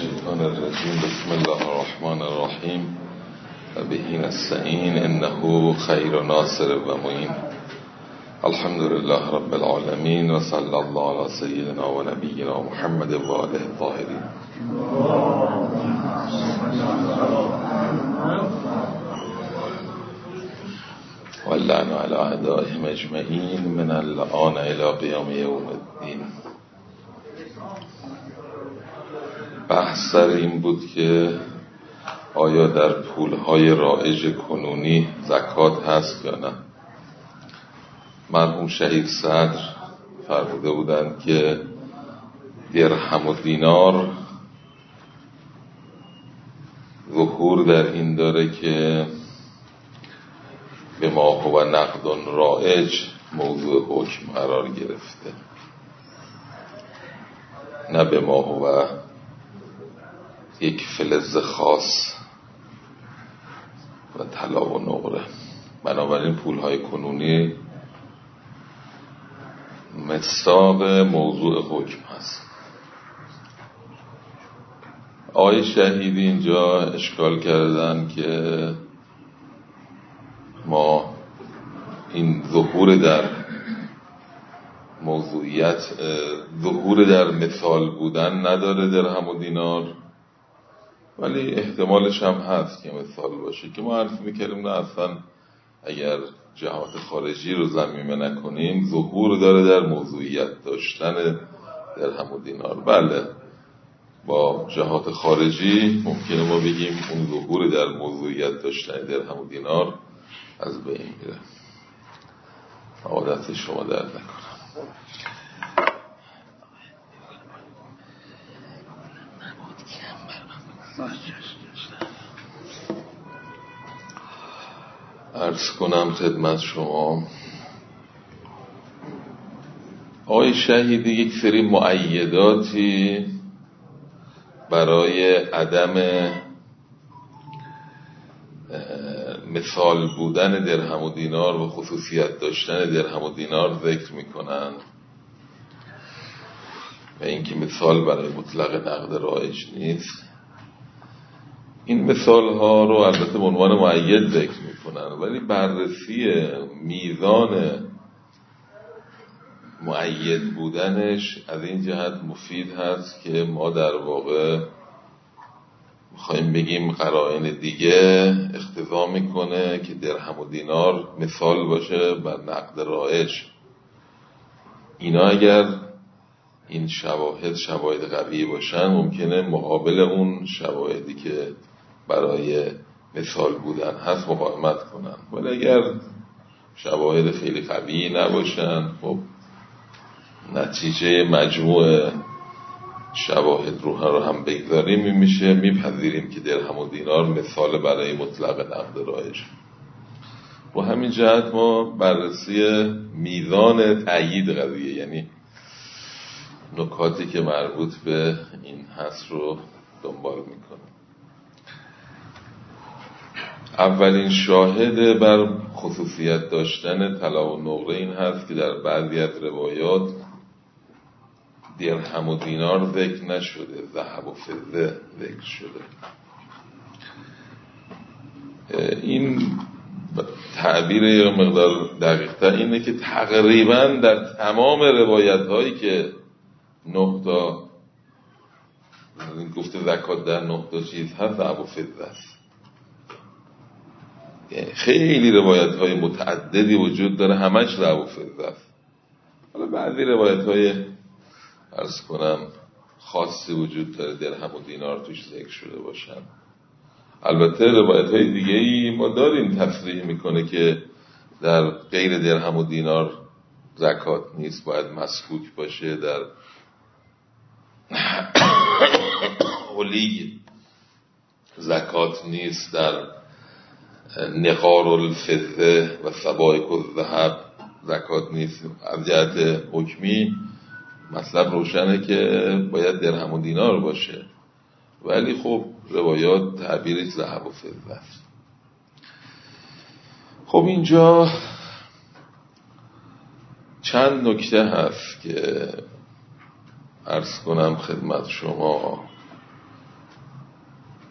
الشيطان الرجيم بسم الله الرحمن الرحيم و به نستعین انه خیر ناصر و معین. الحمد لله رب العالمین و صلی الله علی سیدنا و نبینا محمد و آله الطاهرین. واللعن علی اعدائهم اجمعین من الآن الی قیام یوم الدین. بحث سر این بود که آیا در پولهای رایج کنونی زکات هست یا نه. مرحوم شهید صدر فرموده بودند که درهم و دینار ظهور در این داره که به ما هو نقد رایج موضوع حکم قرار گرفته، نه به ما هو یک فلز خاص و طلا و نقره. بنابراین پولهای کنونی مصداق موضوع حکم هست. آقای شهیدی اینجا اشکال کردن که ما این ظهور در موضوعیت، ظهور در مثال بودن نداره درهم و دینار، ولی احتمالش هم هست که مثال باشه، که ما عرض میکردیم نه اصلا اگر جهات خارجی رو ضمیمه نکنیم ظهور داره در موضوعیت داشتن درهم و دینار. بله با جهات خارجی ممکنه ما بگیم اون ظهور در موضوعیت داشتن درهم و دینار از بین میره. عادت شما درد نکنم. عرض کنم خدمت شما آقای شهیدی یک سری مؤیداتی برای عدم مثال بودن درهم و دینار و خصوصیت داشتن درهم و دینار ذکر میکنن و اینکه مثال برای مطلق نقد رایج نیست. این مثال ها رو البته به عنوان مؤید ذکر میکنن، ولی بررسی میزان مؤید بودنش از این جهت مفید هست که ما در واقع میخوایم بگیم قرائن دیگه اقتضا میکنه که درهم و دینار مثال باشه بر نقد رایج. اینا اگر این شواهد قوی باشن ممکنه مقابل اون شواهدی که برای مثال بودن هست مقاومت کنن، ولی اگر شواهد خیلی قوی نباشن خب نتیجه مجموع شواهد رو هم بگذاریم میشه میپذیریم که درهم و دینار مثال برای مطلق نقد رایج. با همین جهت ما بررسی میزان تأیید قضیه، یعنی نکاتی که مربوط به این هست رو دنبال میکنیم. اولین شاهد بر خصوصیت داشتن طلا و نقره این هست که در بعضی از روایات درهم و دینار ذکر نشده، ذهب و فضه ذکر شده. این تعبیر یه مقدار دقیق‌تر اینه که تقریباً در تمام روایت هایی که 9 تا گفته زکات در 9 تا چیز هست ذهب و فضه است. خیلی روایت های متعددی وجود داره همش ذهب و فضه است. حالا بعضی روایت های عرض کنم خاصی وجود داره درهم و دینار توش ذکر شده باشن. البته روایت های دیگه ای ما داریم تصریح میکنه که در غیر درهم و دینار زکات نیست، باید مسکوک باشه. در حلی زکات نیست، در نقار الفضه و سبائک الذهب زکات نیست. از جهت حکمی مطلب روشنه که باید درهم و دینار باشه، ولی خب روایات تعبیرش ذهب و فضه است. خب اینجا چند نکته هست که عرض کنم خدمت شما.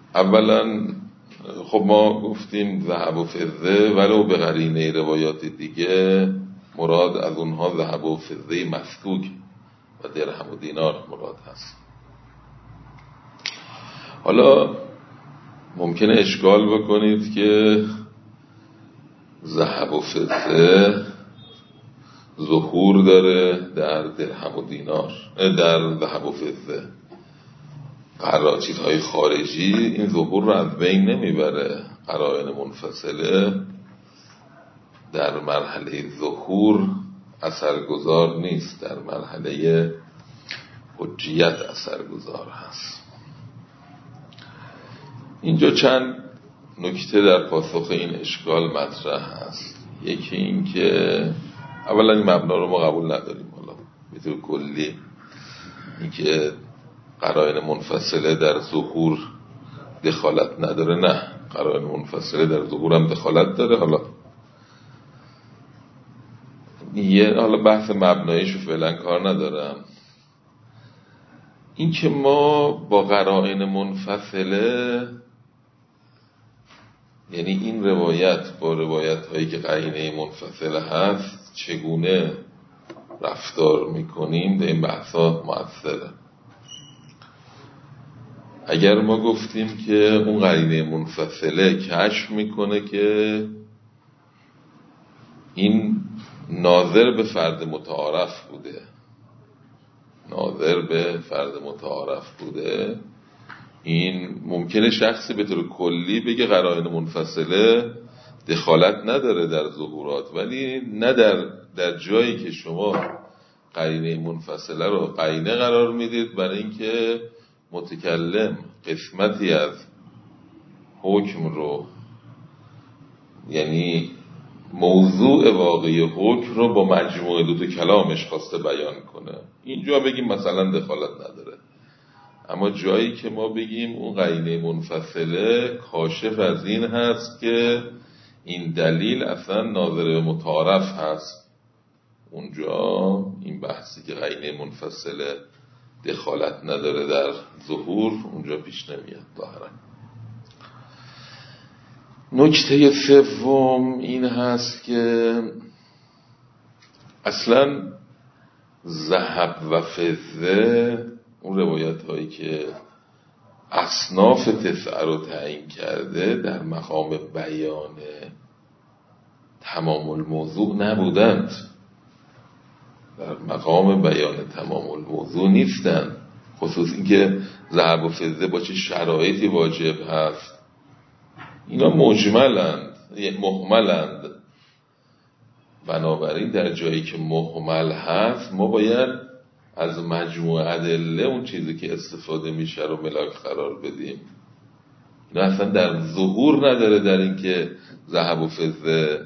اولا خب ما گفتیم ذهب و فضه، ولو به قرینه روایات دیگه مراد از اونها ذهب و فضه مسکوک و درهم و دینار مراد هست. حالا ممکنه اشکال بکنید که ذهب و فضه ظهور داره در درهم و دینار، در ذهب و فضه، چیزهای خارجی این ظهور رو از بین نمیبره. قرائن منفصله در مرحله ظهور اثرگذار نیست، در مرحله حجیت اثرگذار هست. اینجا چند نکته در پاسخ این اشکال مطرح هست. یکی این که اولا این مبنا رو ما قبول نداریم. حالا به طور کلی این که قرائن منفصله در ظهور دخالت نداره، نه، قرائن منفصله در ظهور هم دخالت داره. حالا بحث مبناییشو فعلا کار ندارم. این که ما با قرائن منفصله، یعنی این روایت با روایت هایی که قرینه منفصله هست چگونه رفتار میکنیم، در این بحثا مؤثره. اگر ما گفتیم که اون قرینه منفصله کشف میکنه که این ناظر به فرد متعارف بوده، این ممکنه شخصی به طور کلی بگه قرائن منفصله دخالت نداره در ظهورات، ولی نه در جایی که شما قرینه منفصله رو قرینه قرار میدید برای اینکه متکلم قسمتی از حکم رو، یعنی موضوع واقعی حکم رو با مجموع دو کلامش خواسته بیان کنه. اینجا بگیم مثلا دخالت نداره. اما جایی که ما بگیم اون قرینه منفصله کاشف از این هست که این دلیل اصلا ناظر به متعارف هست، اونجا این بحثی که قرینه منفصله دخالت نداره در ظهور اونجا پیش نمیاد ظاهرا. نکته سوم این هست که اصلا ذهب و فضه، اون روایت هایی که اصناف تسعه رو تعیین کرده، در مقام بیان تمام الموضوع نبودند، در مقام بیان تمام الموضوع نیستند. خصوص اینکه ذهب و فضه با چه شرایطی واجب هست، اینا مجملند، محملند. بنابراین در جایی که محمل هست ما باید از مجموع ادله اون چیزی که استفاده میشه رو ملاک قرار بدیم. اینا اصلا در ظهور نداره در این که ذهب و فضه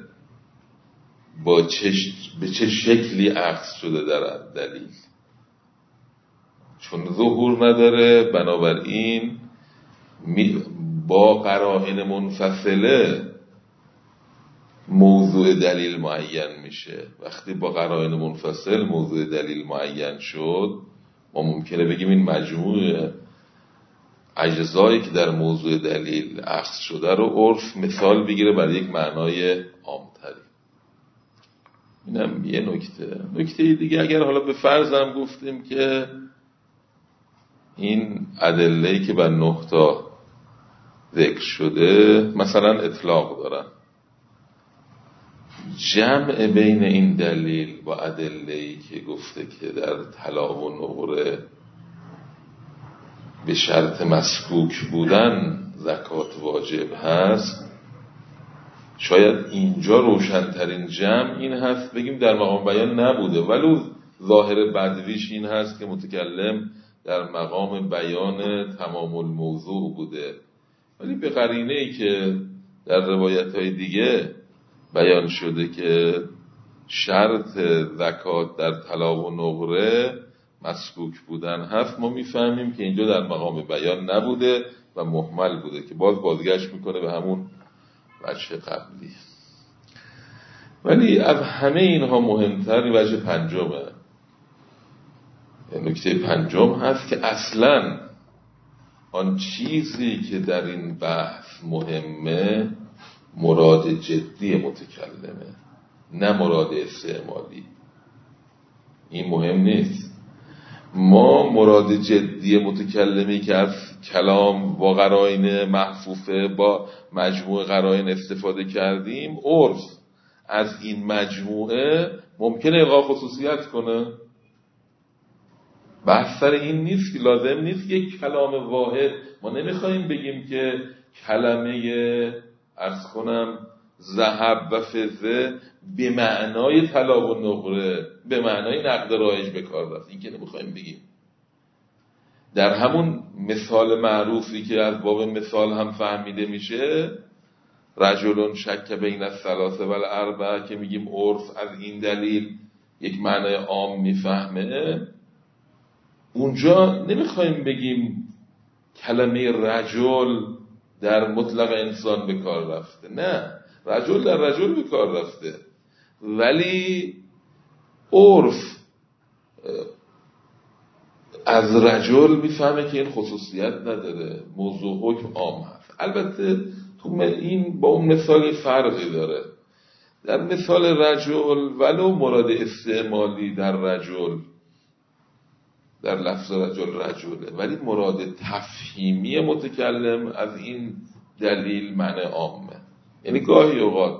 به چه شکلی عکس شده در دلیل، چون ظهور نداره. بنابراین با قرائن منفصله موضوع دلیل معین میشه. وقتی با قرائن منفصل موضوع دلیل معین شد، ما ممکنه بگیم این مجموع اجزایی که در موضوع دلیل عکس شده رو عرف مثال بگیره برای یک معنای عامتری. اینم یه نکته دیگه. اگر حالا به فرض هم گفتیم که این ادله‌ای که بر 9 تا ذکر شده مثلا اطلاق دارن، جمع بین این دلیل با ادله‌ای که گفته که در طلا و نقره به شرط مسکوک بودن زکات واجب هست، شاید اینجا روشنترین جمع این هست بگیم در مقام بیان نبوده، ولو ظاهر بدویش این هست که متکلم در مقام بیان تمام الموضوع بوده، ولی به قرینه‌ای که در روایت‌های دیگه بیان شده که شرط زکات در طلا و نقره مسکوک بودن هست، ما میفهمیم که اینجا در مقام بیان نبوده و محمل بوده، که بازگشت میکنه به همون وجه قبلی. ولی از همه اینها مهمتر وجه پنجمه. نکته پنجم هست که اصلا آن چیزی که در این بحث مهمه مراد جدی متکلمه، نه مراد استعمالی. این مهم نیست. ما مراد جدی متکلمی که از کلام با قرائن محفوفه با مجموعه قرائن استفاده کردیم، عرف از این مجموعه ممکنه الغا خصوصیت کنه. بحث سر این نیست که لازم نیست یک کلام واحد. ما نمیخوایم بگیم که کلمه عرض کنم ذهب و فضه به معنای طلا و نقره، به معنای نقد رایج به کار رفت. این که نمیخوایم بگیم. در همون مثال معروفی که از باب مثال هم فهمیده میشه، رجلون شک بین الثلاثه و الاربعه، که میگیم عرف از این دلیل یک معنای عام میفهمه، اونجا نمیخوایم بگیم کلمه رجل در مطلق انسان به کار رفته. نه، رجل در رجل به کار رفته، ولی عرف از رجل میفهمه که این خصوصیت نداره، موضوع حکم عام هست. البته تو این با اون مثال فرقی داره. در مثال رجل ولو مراد استعمالی در رجل، در لفظ رجل رجله، ولی مراد تفهیمی متکلم از این دلیل معنی عامه. یعنی گاهی اوقات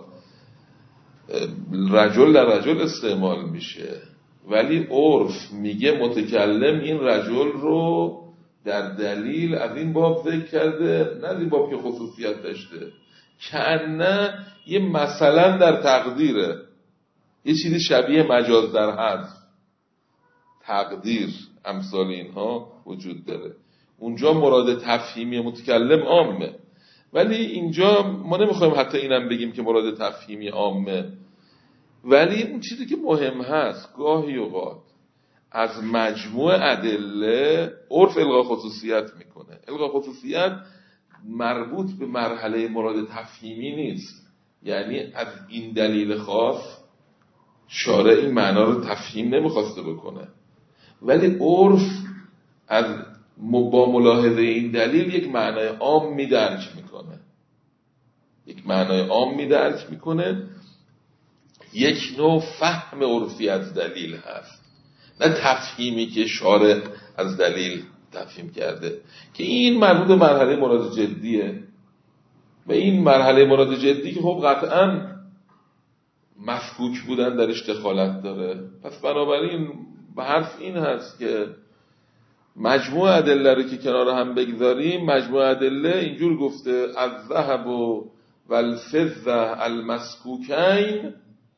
رجل در رجل استعمال میشه، ولی عرف میگه متکلم این رجل رو در دلیل از این باب ذکر کرده، نه از این باب که خصوصیت داشته. کنه یه مثلا در تقدیره، یه چیزی شبیه مجاز در حذف، تقدیر، امثال اینها وجود داره. اونجا مراد تفهیمی متکلم عامه، ولی اینجا ما نمیخوایم حتی اینم بگیم که مراد تفهیمی عامه. ولی اون چیزی که مهم هست، گاهی اوقات از مجموع ادله عرف الغا خصوصیت میکنه. الغا خصوصیت مربوط به مرحله مراد تفهیمی نیست، یعنی از این دلیل خاص شارع این معنا رو تفهیم نمیخواسته بکنه، ولی عرف از با ملاحظه این دلیل یک معنای عام درک میکنه، یک معنای عام درک میکنه. یک نوع فهم عرفی از دلیل هست، نه تفهیمی که شارع از دلیل تفهیم کرده، که این مربوط به مرحله مراد جدیه. و این مرحله مراد جدی که خب قطعاً مفکوک بودن درش دخالت داره. پس بنابراین به حرف این هست که مجموع ادله رو که کنار هم بگذاریم، مجموع ادله اینجور گفته: الذهب و الفضه المسکوکین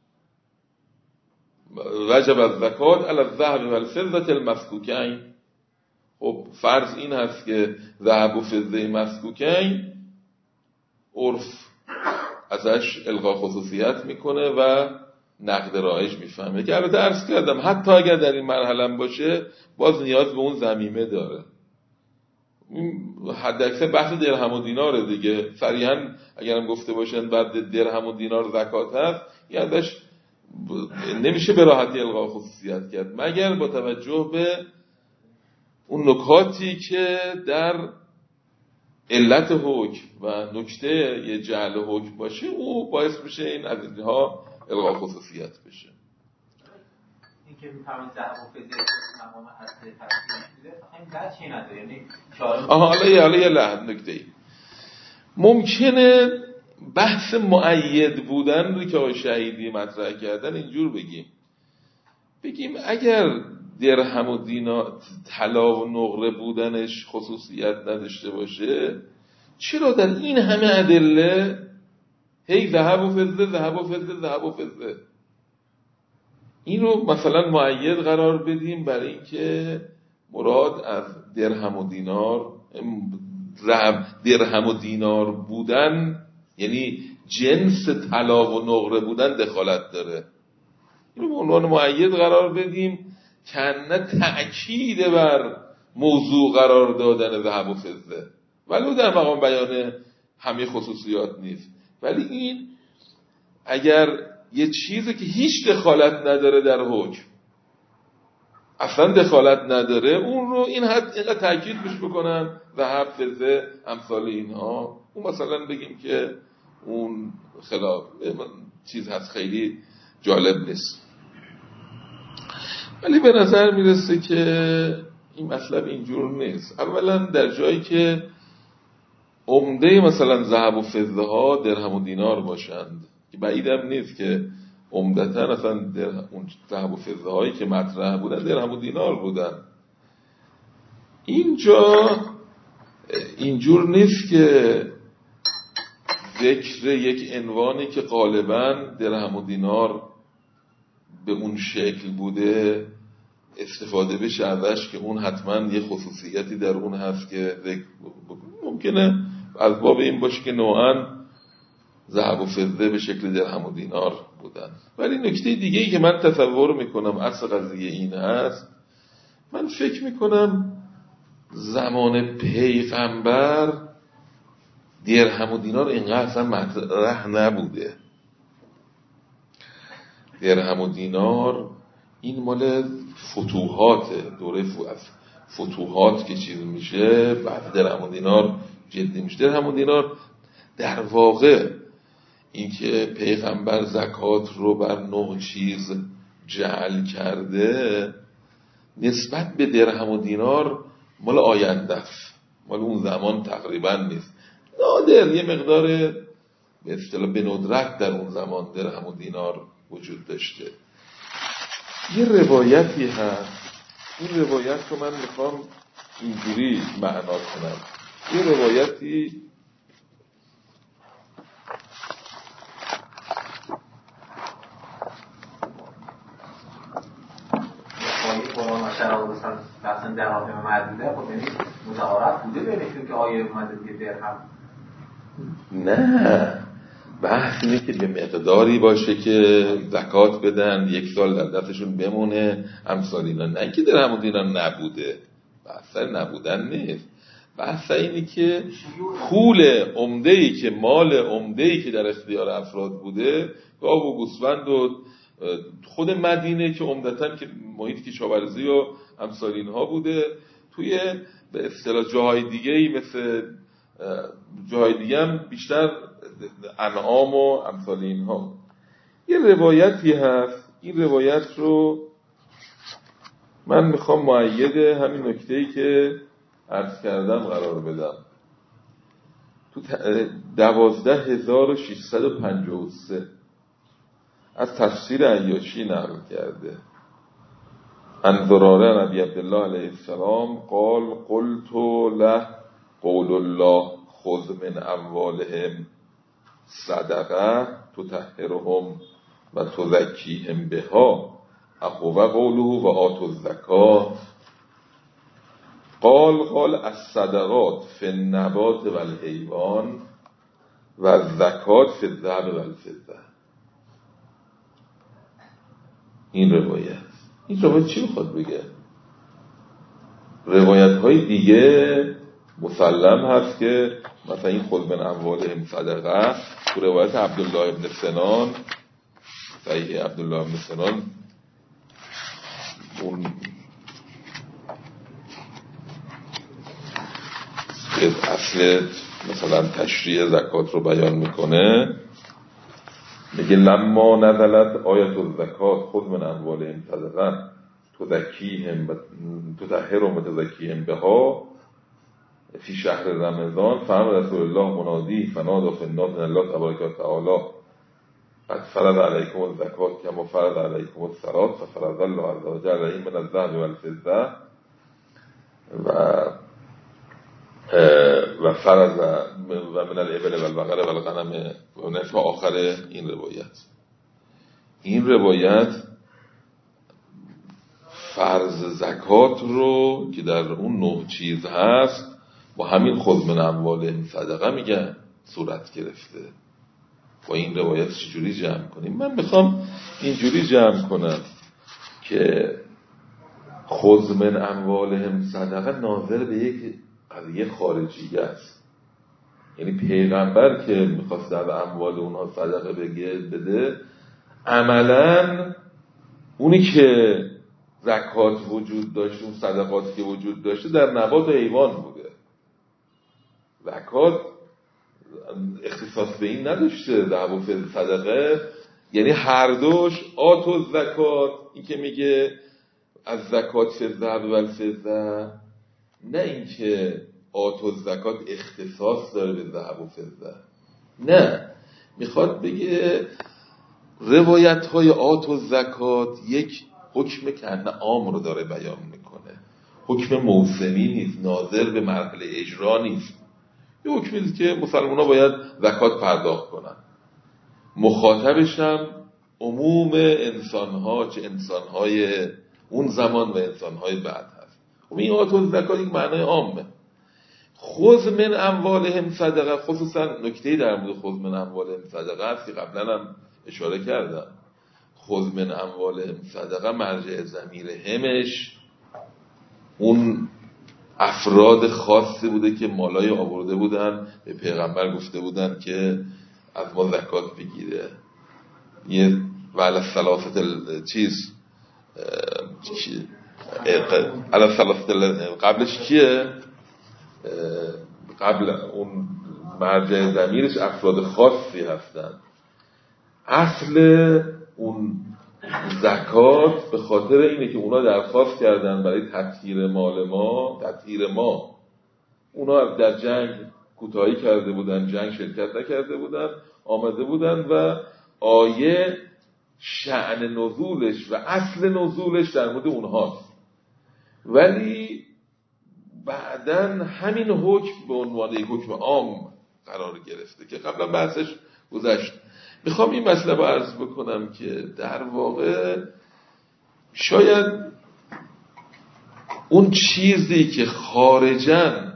وجب الزکات علی الذهب و الفضه المسکوکین. خب فرض این هست که ذهب و فضه مسکوکین عرف ازش الغا خصوصیت میکنه و نقد رایج میفهمه، که البته عرض کردم حتی اگر در این مرحله باشه باز نیاز به اون ضمیمه داره. حد اکثر بحث درهم و دیناره دیگه. صریحا اگرم گفته باشن بعد درهم و دینار زکات هست، یادش نمیشه به راحتی الغا خصوصیت کرد، مگر با توجه به اون نکاتی که در علت حکم و نکته یه جعل حکم باشه، او باعث میشه این از اینها الغا خصوصیت بشه. این که میفهمید ذهب و فضه تمام اصل تفسیر بوده، این در چی نداره؟ یعنی حالا یه لحظه نکته ای ممکنه بحث مؤید بودن رو که آقای شهیدی مطرح کردن اینجور بگیم اگر درهم و دینار طلا و نقره بودنش خصوصیت نداشته باشه، چرا در این همه ادله هی ذهب و فضه ذهب و فضه ذهب و فضه؟ این رو مثلا مؤید قرار بدیم برای اینکه مراد از درهم و دینار بودن، یعنی جنس طلا و نقره بودن دخالت داره. این رو به عنوان مؤید قرار بدیم که نه تأکید بر موضوع قرار دادن ذهب و فضه، ولو در مقام بیان همه خصوصیات نیست. ولی این اگر یه چیزی که هیچ دخالت نداره در حکم، اصلا دخالت نداره، اون رو این حد اینقدر تاکید بهش بکنن ذهب فضه امثال اینها، اون مثلا بگیم که اون خلاف چیز هست، خیلی جالب نیست. ولی به نظر میرسه که این مطلب اینجور نیست. اولا در جایی که عمده مثلا ذهب و فضه ها درهم و دینار باشند، که بعیدم نیست که عمدتا اصلا اون ذهب و فضه هایی که مطرح بودن درهم و دینار بودن. اینجا اینجور نیست که ذکر یک عنوانی که غالبا درهم و دینار به اون شکل بوده استفاده بشه ازش که اون حتما یه خصوصیتی در اون هست که ذکر ممکنه از باب این باشه که نوعاً ذهب و فضه به شکل درهم و دینار بودن. ولی نکته دیگه‌ای که من تصور میکنم اصل قضیه این هست، من فکر میکنم زمان پیغمبر درهم و دینار اینقدر اصلا مطرح نبوده. درهم و دینار این مال فتوحاته، دوره فتوحات که چیز میشه بعد درهم و دینار جدی میشه. درهم و دینار در واقع این که پیغمبر زکات رو بر 9 چیز جعل کرده نسبت به درهم و دینار مال آینده است، مال اون زمان تقریبا نیست. نادر یه مقدار به اصطلاح به ندرت در اون زمان درهم و دینار وجود داشته. یه روایتی هست، این روایت رو من میخوام اینجوری معنا کنم. یه روایتی مثلا درهم معدوده، خب یعنی متعارف بوده بینشون که آیه اومده میگه درهم. نه، بحث اینه که به مقداری باشه که زکات بدن، 1 سال در دستشون بمونه امثال اینا، نه که درهم و دینار نبوده. بحث نبودن نیست، بحث اینه که پول عمده‌ای که مال عمده‌ای که در اختیار افراد بوده، گاو و گوسفند و خود مدینه که عمدتاً که محیط کشاورزی و امثال اینها بوده، توی به اصطلاح جاهای دیگه‌ای مثل جاهای دیگه هم بیشتر انعام و امثال اینها. یه روایتی هست، این روایت رو من میخوام مؤید همین نکته‌ای که عرض کردم قرار بدم. تو 12653 از تفسیر عیاشی نقل کرده. عن زراره نبی عبدالله علیه السلام قال قلت له قول الله خذ من اموالهم صدقه تطهرهم و تزکیهم بها اهو قوله و آتوا الزکات. قال الصدقات فی النبات و الحیوان و الزکات فی الذهب و الفضه. این روایت چی میخواد بگه؟ روایت های دیگه مسلم هست که مثلا این خذ من اموالهم صدقه تو روایت عبدالله ابن سنان، صحیح عبدالله ابن سنان، اون اصل مثلا تشریع زکات رو بیان میکنه، میگه لما نزلت آیت الزکات خذ من اموالهم صدقه تزکیهم تطهرهم و تزکیهم بها فی شهر رمضان فهم رسول الله منادی فنادى فی الناس ان الله تبارک و تعالی قد فرض علیکم الزکات کما فرض علیکم الصلاة ففرض الله عز وجل علیهم من الذهب والفضه و فرض و من الابل والبقر والغنم و نفع آخر این روایت. این روایت فرض زکات رو که در اون 9 چیز هست با همین خذ من اموالهم صدقه میگن صورت گرفته. با این روایت چجوری جمع کنیم؟ من میخوام اینجوری جمع کنم که خذ من اموالهم صدقه ناظر به یک قضیه خارجی است. یعنی پیغمبر که میخواست در اموال اونها صدقه بده، عملاً اونی که زکات وجود داشت، اون صدقاتی که وجود داشته در نبات و حیوان بوده. زکات اختصاص به این نداشته، ذهب و فضه صدقه، یعنی هر دوش آت و زکات، این که میگه از زکات فی الذهب و الفضه، نه اینکه آت و زکات اختصاص داره به ذهب و فضه، نه، میخواد بگه روایت های آت و زکات یک حکم کنه عام رو داره بیان میکنه، حکم موسمی نیست، ناظر به مرحله اجرا نیست، یه حکمی که مسلمان ها باید زکات پرداخت کنن، مخاطبش هم عموم انسان ها، چه انسان های اون زمان و انسان های بعد هست. این آت و زکات یک معنای عامه. خذ من اموالهم صدقه، خصوصا نکته در مورد خذ من اموالهم صدقه است که قبلا هم اشاره کردم. خذ من اموالهم صدقه مرجع ضمیر همش اون افراد خاصی بوده که مالای آورده بودن، به پیغمبر گفته بودن که از ما زکات بگیره. یه ولی ثلاثت چیز علی ثلاثت قبلش کیه؟ قبل اون مرجع ضمیرش افراد خاصی هستن. اصل اون زکات به خاطر اینه که اونا درخواست کردن برای تطهیر مال ما، تطهیر ما، اونا در جنگ کوتاهی کرده بودن، جنگ شرکت نکرده بودن، آمده بودن و آیه شأن نزولش و اصل نزولش در مورد اونهاست، ولی بعدن همین حکم به عنوان یک حکم عام قرار گرفته که قبلا بحثش گذشت. میخوام این مسئله رو عرض بکنم که در واقع شاید اون چیزی که خارجاً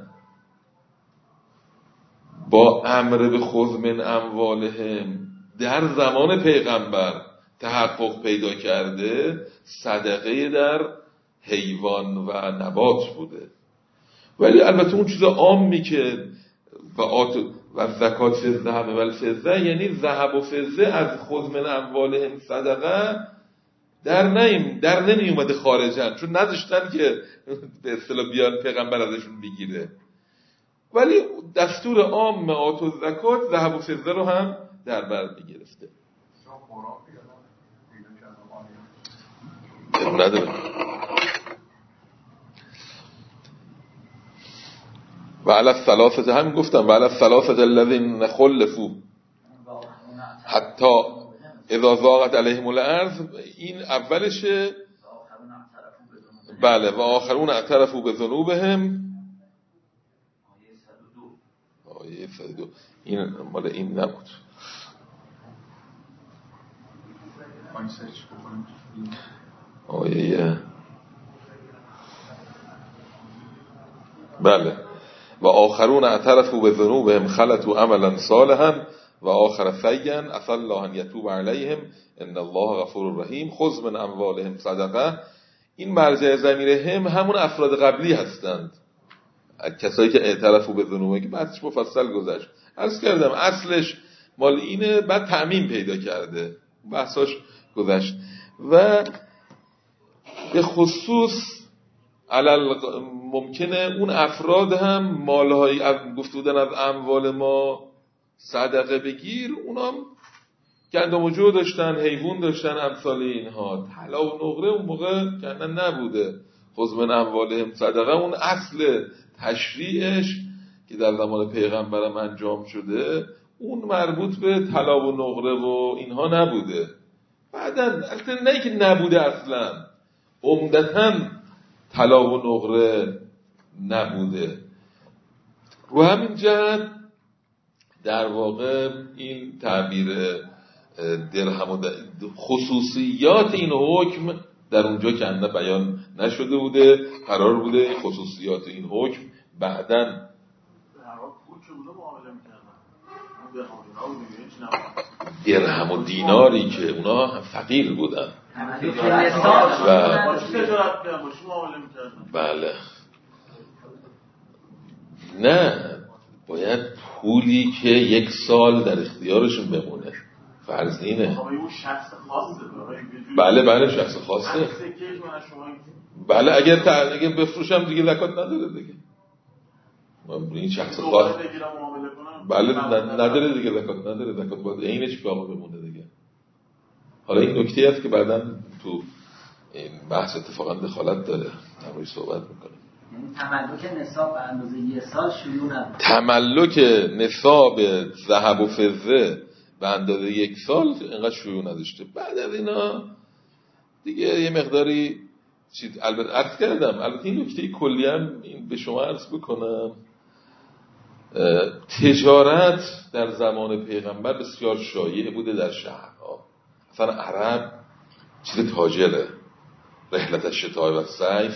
با امر به خذ من اموالهم در زمان پیغمبر تحقق پیدا کرده، صدقه در حیوان و نبات بوده، ولی البته اون چیز عامی که و زکات فی الذهب و الفضه، یعنی ذهب و فضه از خذ من اموالهم صدقه در نمی اومده خارجن، چون نداشتن که به اصطلاح بیان پیغمبر ازشون بگیره، ولی دستور عام آت و زکات ذهب و فضه رو هم در بر میگرفته. نداره. و علی الثلاثه هم گفتم، و علی الثلاثه الذین خلفوا حتی اذا ضاقت علیهم الارض، این اولشه. بله، و آخرون اعترفوا بذنوبهم، آیه 102. این مال این نبود. آیه بله، و آخرون اعترفوا بذنوبهم خلطوا عملا صالحا و آخر سیئا عسى الله ان یتوب علیهم ان الله غفور رحیم. خذ من اموالهم صدقه، این مرجع ضمیر همون افراد قبلی هستند، کسایی که اعترفوا به ذنوبه که بحثش مفصل گذشت. عرض کردم اصلش مال اینه، بعد تعمیم پیدا کرده، بحثاش گذشت. و به خصوص ممکنه اون افراد هم مالهایی گفته بودن از اموال ما صدقه بگیر، اونام گندم و جو داشتن، حیوان داشتن، امثال اینها. طلا و نقره اون موقع کندن نبوده. خذ من اموالهم صدقه اون اصل تشریعش که در زمان پیغمبرم انجام شده، اون مربوط به طلا و نقره و اینها نبوده. بعدن البته نه که نبوده، اصلا عمدتاً طلا و نقره نبوده. رو همین جهت در واقع این تعبیر درهم و خصوصیات این حکم در اونجا کنده بیان نشده بوده، قرار بوده خصوصیات این حکم بعدن درهم و دیناری که اونا فقیر بودن و بله، نه، باید پولی که یک سال در اختیارشون بمونه. فرض اینه. اون شخص خاصه. بله شخص خاصه. بله اگه بفروشم دیگه زکات نداره دیگه. این شخص خاص بله نداره دیگه، زکات نداره، زکات باید عینش باقی بمونه دیگه. حالا این نکته است که بعداً تو این بحث اتفاقا دخالت داره، نمایی صحبت میکنه. یعنی تملک نصاب به اندازه 1 سال شیوع نبود. تملک نصاب ذهب و فضه به اندازه 1 سال اینقدر شیوع نداشته. بعد از اینا دیگه یه مقداری چیز البته عرض کردم. البته این نکته کلی هم این به شما عرض بکنم، تجارت در زمان پیغمبر بسیار شایع بوده در شهرها. اصلا عرب چیز تاجره، رحلت الشتاء و صیف،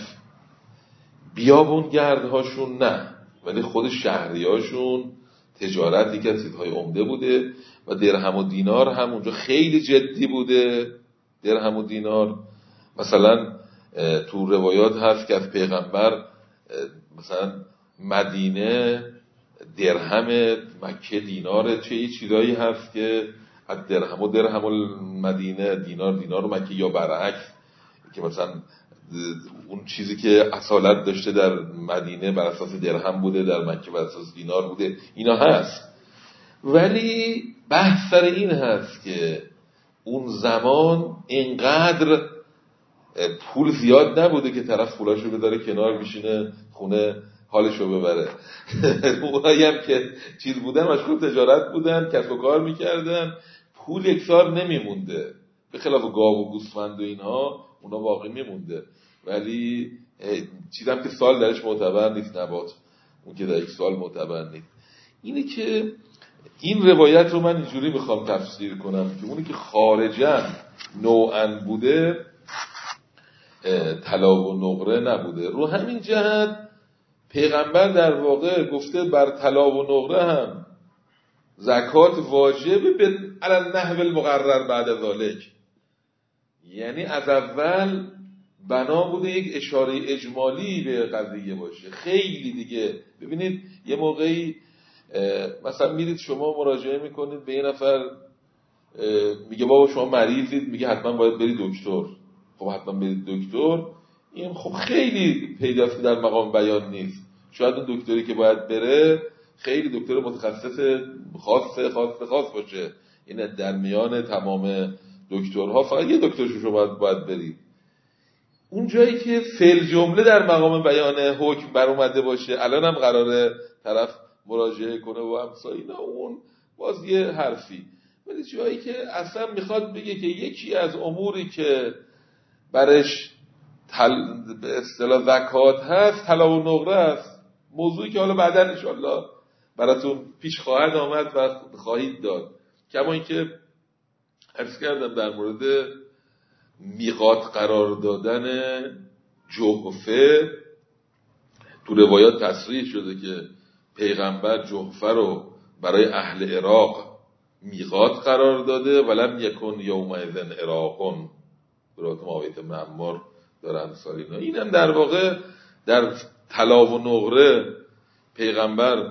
بیابونگردهاشون نه، ولی خود شهریاشون تجارت یکی از چیزهای عمده بوده و درهم و دینار هم اونجا خیلی جدی بوده. درهم و دینار مثلا تو روایات هست که از پیغمبر مثلا مدینه درهم، مکه دینار، چه چیزایی هست که از درهم المدینه، دینار مکه، یا برعکس که مثلا اون چیزی که اصالت داشته در مدینه بر اساس درهم بوده، در مکه بر اساس دینار بوده. اینا هست، ولی بحث سر این هست که اون زمان اینقدر پول زیاد نبوده که طرف پولاشو بذاره کنار بشینه خونه حالشو ببره. اونایی هم که چیز بودن مشغول تجارت بودن، کسب و کار میکردن، پول یک سال نمیمونده، به خلاف گاو و گوسفند و اینها اونا باقی میمونده، ولی چیزم که سال درش معتبر نیست، نبات اون که در یک سال معتبر نیست. اینه که این روایت رو من اینجوری میخوام تفسیر کنم که اونی که خارجاً نوعاً بوده طلا و نقره نبوده. رو همین جهت پیغمبر در واقع گفته بر طلا و نقره هم زکات واجبه به علی النحو المقرر بعد ذالک. یعنی از اول بنا بوده یک اشاره اجمالی به قضیه باشه. خیلی دیگه ببینید یه موقعی مثلا میرید شما مراجعه میکنید به یه نفر، میگه بابا شما مریضید، میگه حتما باید برید دکتر. خب حتما برید دکتر، این خب خیلی پیداست در مقام بیان نیست. شاید اون دکتری که باید بره خیلی دکتر متخصص خاص باشه، یعنی در میان تمام دکترها فقط یه دکتر شما باید برید. اون جایی که فعل جمله در مقام بیان حکم بر اومده باشه، الان هم قراره طرف مراجعه کنه و امثال اینا، اون باز یه حرفی. ولی جایی که اصلا میخواد بگه که یکی از اموری که برش به اصطلاح زکات هست طلا و نقره است، موضوعی که حالا بعدا ان شاءالله براتون پیش خواهد آمد و خواهید داد. کما اینکه عرض کردم در مورد میقات قرار دادن جحفه تو روایات تصریح شده که پیغمبر جحفه رو برای اهل عراق میقات قرار داده، ولم یکن یومئذ عراقون، برات معاویه معمار داره امثال اینا. این هم در واقع در طلا و نقره پیغمبر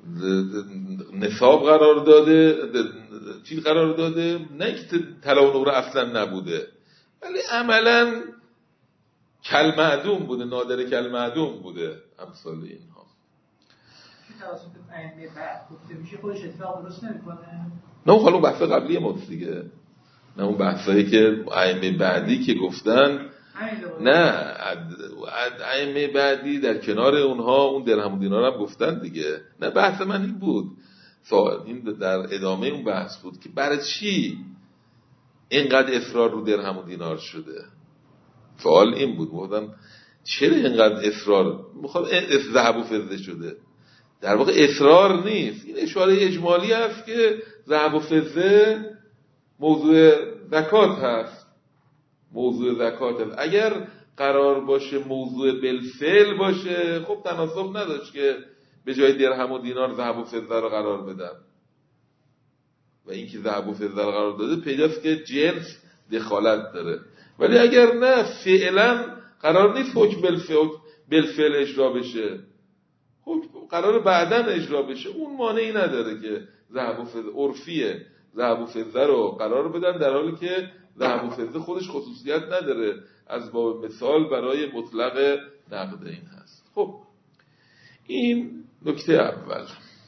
نصاب قرار داده، چیز قرار داده، نه که طلا و نقره اصلا نبوده، ولی عملا کل معدوم بوده، نادر کل معدوم بوده امثال اینها. توسط ائمه بعد گفته میشه خودش اتفاق درست نمیکنه. نه حالا اون بحث قبلی ماست دیگه، نه اون بحثایی که ائمه بعدی که گفتن، نه ائمه بعدی در کنار اونها اون درهم و دینار هم گفتن دیگه. نه بحث من این بود، این در ادامه اون بحث بود که برای چی اینقدر اصرار رو درهم و دینار شده. سوال این بود، گفتن چرا اینقدر اصرار میخواد ذهب و فضه شده. در واقع اصرار نیست، این اشاره اجمالی است که ذهب و فضه موضوع زکات هست، موضوع زکات هست. اگر قرار باشه موضوع بالفعل باشه، خب تناسب نداشت که به جای درهم و دینار ذهب و فضه رو قرار بدن، و این که ذهب و فضه رو قرار داده پیداست که جنس دخالت داره. ولی اگر نه فعلا قرار نیست حکم بالفعل اجرا بشه، حکم قرار بعداً اجرا بشه، اون مانعی نداره که ذهب و فضه عرفیه ذهب و فضه رو قرار بدن، در حالی که ذهب و فضه خودش خصوصیت نداره، از باب مثال برای مطلق نقد این هست. خب این نکته اول.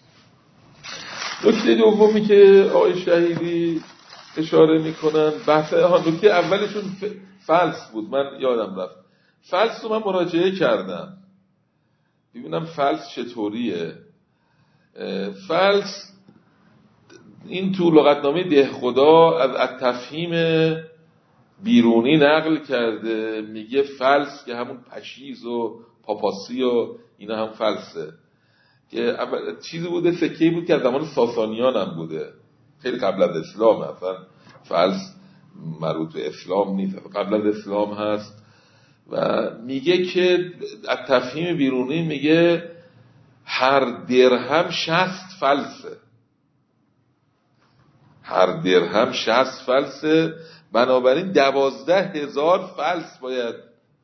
نکته دومی که آقای شهیدی اشاره میکنن بحث نکته اولشون فلس بود. من یادم رفت فلس رو من مراجعه کردم ببینم فلس چطوریه. فلس این تو لغتنامه دهخدا از تفهیم بیرونی نقل کرده، میگه فلس که همون پشیز و پاپاسی و اینا هم فلسه، که چیزی بوده، سکه‌ای بود که از زمان ساسانیان هم بوده، خیلی قبل از اسلام. اصلا فلس مربوط به اسلام نیست، قبل از اسلام هست. و میگه که از تفهیم بیرونی میگه هر درهم 60 فلسه، هر درهم 60 فلسه، بنابراین 12,000 فلس باید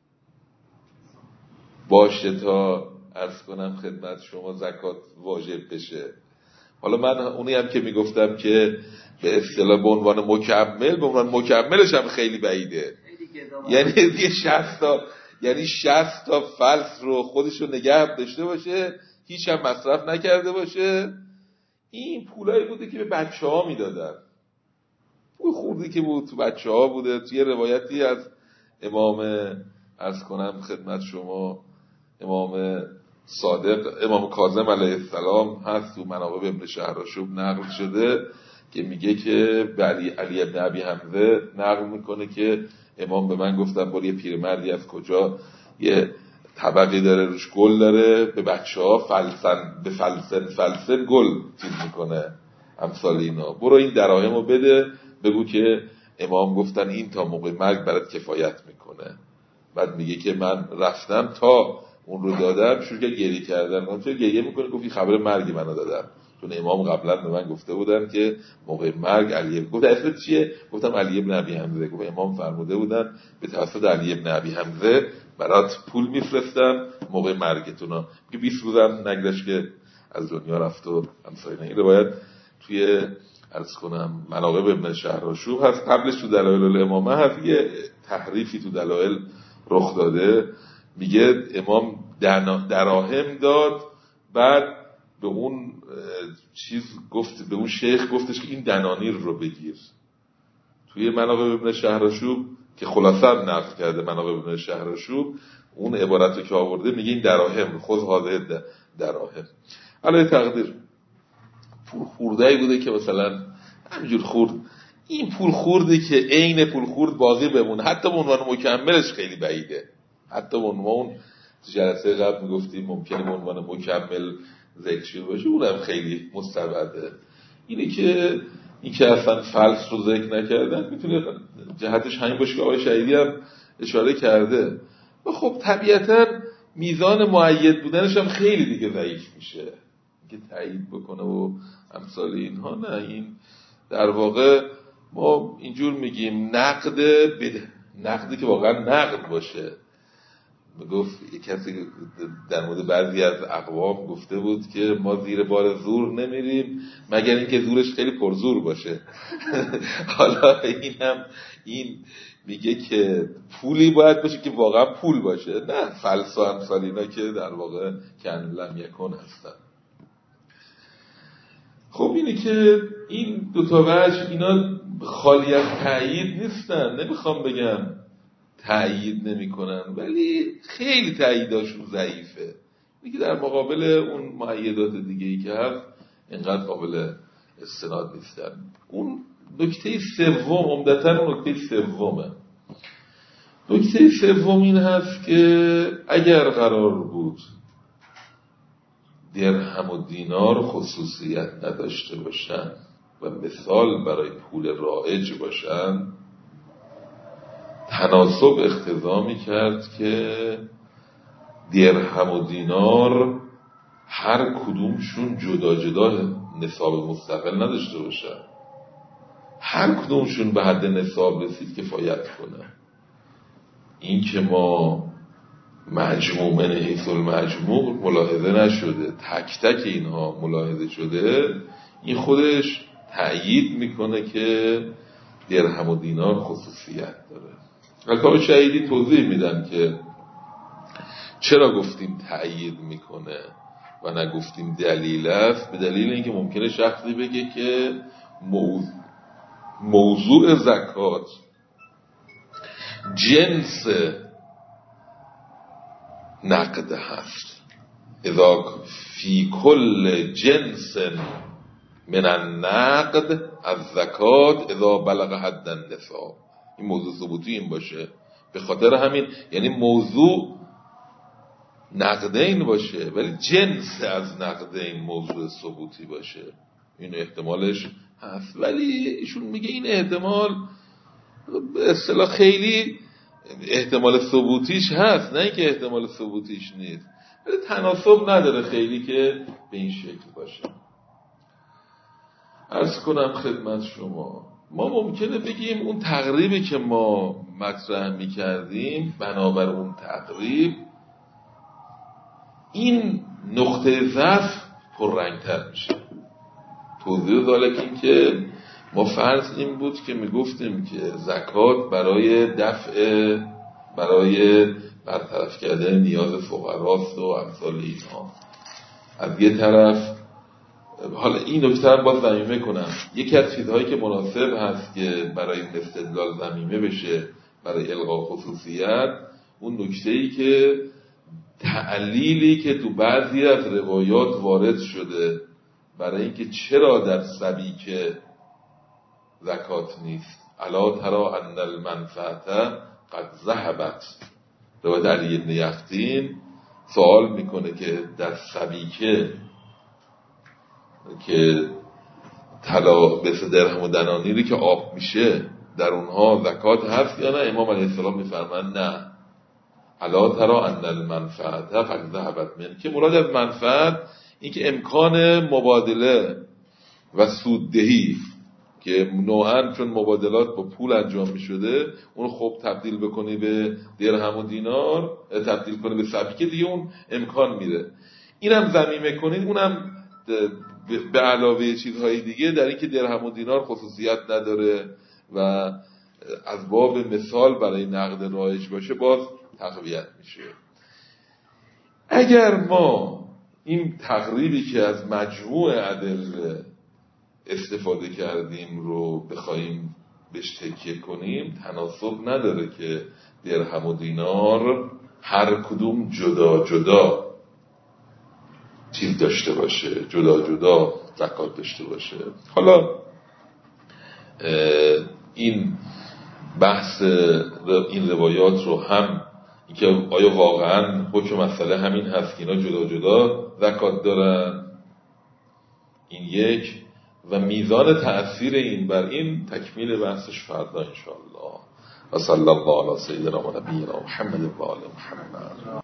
باشه تا عرض کنم خدمت شما زکات واجب بشه. حالا من اونی هم که میگفتم که به اصطلاح به عنوان مکمل، به عنوان مکملش هم خیلی بعیده، یعنی دیگه 60 تا فلس رو خودش رو نگه داشته باشه، هیچ هم مصرف نکرده باشه. این پولایی بوده که به بچه ها میدادن، پول خوردی که بود تو بچه ها بوده. توی روایتی از امام عرض کنم خدمت شما امام صادق، امام کاظم علیه السلام هست، تو مناقب ابن شهراشوب نقل شده که میگه که علی ابن ابی حمزه نقل میکنه که امام به من گفتن برو یه پیرمردی از کجا یه طبقی داره روش گل داره، به بچه ها به فلسن گل چیز میکنه، امثال اینا، برو این دراهمو بده، بگو که امام گفتن این تا موقع مرگ برات کفایت میکنه. بعد میگه که من رفتم تا اون رو دادم، شروع کرد گریه کردن. من چرا گریه میکنه؟ گفت این خبر مرگی منو دادم، چون امام قبلا به من گفته بودن که موقع مرگ علی. گفت اسمت چیه؟ گفتم علی ابن ابی حمزه. گفت امام فرموده بودن به توسط علی ابن ابی حمزه برات پول میفرستم موقع مرگتونا، که 20 روزم نگذشت که از دنیا رفت و امثال این روایت توی عرض کنم مناقب ابن شهراشوب هست. قبلش تو دلایل الامامه هست، یه تحریفی تو دلایل رخ داده، میگه امام دراهم داد، بعد به اون چیز گفت، به اون شیخ گفتش که این دنانیر رو بگیر. توی مناقب ابن شهراشوب که خلاصه نقل کرده مناقب ابن شهراشوب، اون عبارت رو که آورده میگه این دراهم، خود هاده دراهم. علی تقدیر پول خورده‌ای بوده که مثلا همینجور خورد. این پول خوردی که عین پول خورد باقی بمونه، حتی به عنوان مکملش خیلی بعیده. حتی به عنوان جلسه قبل میگفتیم ممکنه به عنوان مکمل ذکر شده باشه، اونم خیلی مستبعده. این که اصلا فلس رو ذکر نکردن میتونه جهتش همین باشه که آقای شهیدی هم اشاره کرده. و خب طبیعتا میزان مؤید بودنش هم خیلی دیگه ضعیف میشه که تایید بکنه و امثال اینها. نه، این در واقع ما اینجور میگیم نقدی که واقعا نقد باشه. گفت یک کسی در مورد بعضی از اقوام گفته بود که ما زیر بار زور نمیریم مگر اینکه زورش خیلی پرزور باشه. حالا این میگه که پولی باید باشه که واقعا پول باشه، نه فلسا امثال اینا که در واقع کن لم یکن هستن. خب اینه که این دوتا وجه اینا خالی از تأیید نیستن، نمیخوام بگم تأیید نمی کنن، ولی خیلی تأییداشون ضعیفه. اینه که در مقابل اون مؤیدات دیگه‌ای که هست اینقدر قابل استناد نیستن. اون نکته سوم، عمدتاً نکته سومه. نکته سوم این هست که اگر قرار بود درهم و دینار خصوصیت نداشته باشن و مثال برای پول رایج باشن، تناسب اقتضا می‌کرد که درهم و دینار هر کدومشون جدا جدا نصاب مستقل نداشته باشن، هر کدومشون به حد نصاب رسید کفایت کنه. این که ما مجموع من حیث المجموع ملاحظه نشده، تک تک اینها ملاحظه شده، این خودش تأیید میکنه که درهم و دینار خصوصیت داره. البته شهیدی توضیح میدن که چرا گفتیم تأیید میکنه و نگفتیم دلیل است. به دلیل اینکه ممکنه شخصی بگه که موضوع زکات جنس نقد هست. اذا فی کل جنس من النقد الزکات اذا بلغ حد النصاب. این موضوع ثبوتی این باشه. به خاطر همین یعنی موضوع نقدین باشه ولی جنس از نقدین موضوع ثبوتی باشه. این احتمالش هست، ولی ایشون میگه این احتمال به اصطلاح خیلی احتمال ثبوتیش هست، نه اینکه احتمال ثبوتیش نیست، ولی تناسب نداره خیلی که به این شکل باشه. عرض کنم خدمت شما ما ممکنه بگیم اون تقریبی که ما مطرح میکردیم بنابر اون تقریب این نقطه ضعف پررنگتر میشه. توضیح ذالک این که ما فرض این بود که میگفتیم که زکات برای برطرف کردن نیاز فقراست و امثال اینها. از یه طرف حالا این نکته هم باز ضمیمه کنم، یکی از چیزهایی که مناسب هست که برای استدلال ضمیمه بشه برای الغاء خصوصیت، اون نکته‌ای که تعلیلی که تو بعضی از روایات وارد شده برای اینکه چرا در سبیکه زکات نیست. الا ترى ان المنفعه قد ذهبت. روایت علی بن یقطین سوال میکنه که در سبیکه که طلا به درهم و دنانیری که آب میشه در اونها زکات هست یا نه؟ امام علیه السلام میفرمایند نه. الا ترى ان المنفعه قد ذهبت. من که مراد از منفعت این که امکان مبادله و سوددهی که نوعاً چون مبادلات با پول انجام می شده اون خب تبدیل بکنی به درهم و دینار، تبدیل کنی به سبیکه، دیگه اون امکان میره. اینم ضمیمه کنید، اونم به علاوه چیزهای دیگه در این که درهم و دینار خصوصیت نداره و از باب مثال برای نقد رایج باشه باز تقویت میشه. اگر ما این تقریبی که از مجموع ادله استفاده کردیم رو بخوایم بهش تکیه کنیم، تناسب نداره که درهم و دینار هر کدوم جدا جدا چیز داشته باشه، جدا جدا زکات داشته باشه. حالا این بحث این روایات رو هم اینکه آیا واقعا حکم مسئله همین هست که اینا جدا جدا زکات دارن، این یک، و میزان تأثیر این بر این تکمیل بحثش فردا انشاءالله. و صلی الله علی سیدنا و نبینا محمد و آل محمد.